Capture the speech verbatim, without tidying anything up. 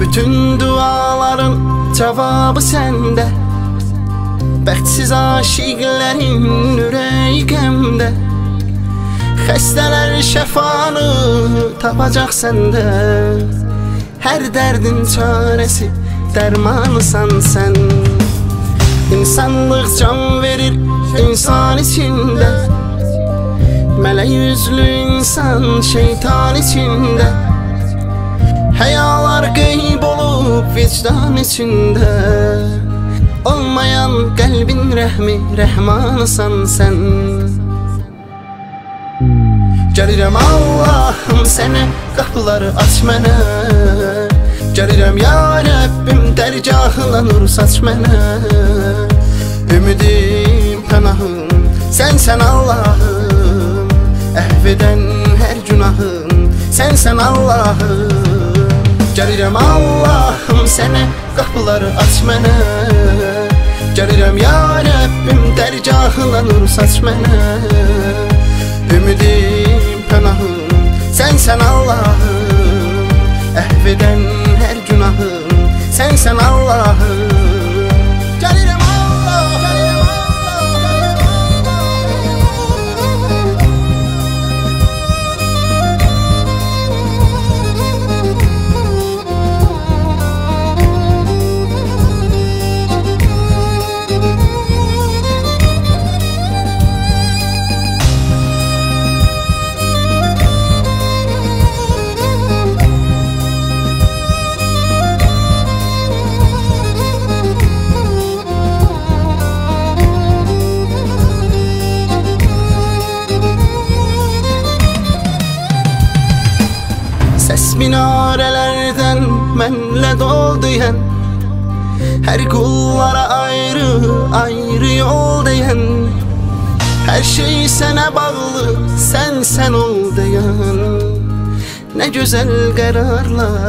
Bütün duaların cevabı sende. Bəxtsiz aşiqlərin ürəyi qəmdə. Xəstələr şəfanı tapacaq səndə. Hər dərdin çarəsi dərmanısan sən. İnsanlıq can verir insan içində. Mələk yüzlü insan şeytan içində. Həyalar qeyb olub vicdan içində. Olmayan qəlbin rəhmi rəhmanısan sən. Gəlirəm Allahım sənə, qapıları aç mənə. Gəlirəm ya Rəbbim dərgahına nur saç mənə. Ümidim, pənahım, sənsən Allahım. Əhv edən hər günahım, sənsən Allahım. Gəlirəm Allahım sənə, qapıları aç mənə. Gəlirəm ya Rəbbim dərgahına nur saç mənə. Ümidim, pənahım, sənsən Allahım. Əhv edən hər günahım, sənsən Allahım. Gəlirəm Allah, gəlirəm Səs minarələrdən mənlə dol deyən. Hər qullara ayrı, ayrı yol deyən. Hər şey sənə bağlı, sən sən ol deyən. Nə gözəl qərarlar